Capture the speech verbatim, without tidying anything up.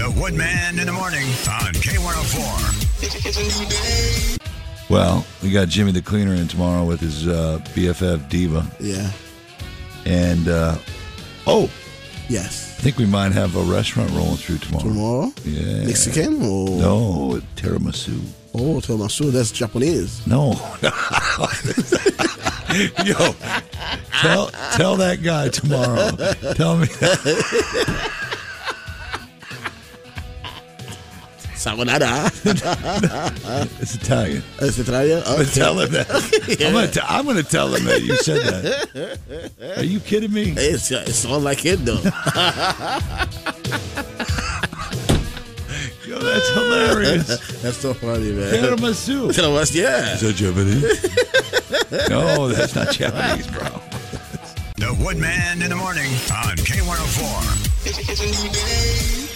The Woodman in the morning on K one oh four. It's a new day. Well, we got Jimmy the Cleaner in tomorrow with his uh, B F F Diva. Yeah. And, uh, oh. Yes. I think we might have a restaurant rolling through tomorrow. Tomorrow? Yeah. Mexican? Or? No, tiramisu. Oh, tiramisu. That's Japanese. No. Yo, tell tell that guy tomorrow. Tell me that. Sabanada. It's Italian. It's Italian? I'm Okay. gonna tell him that. Yeah. I'm gonna t- I'm gonna tell him that you said that. Are you kidding me? It's, it's all like it, though. Yo, that's hilarious. That's so funny, man. Tiramisu. Tiramisu, yeah. Is that Japanese? No, that's not Japanese, bro. The Woodman in the morning on K one oh four. It's a new day.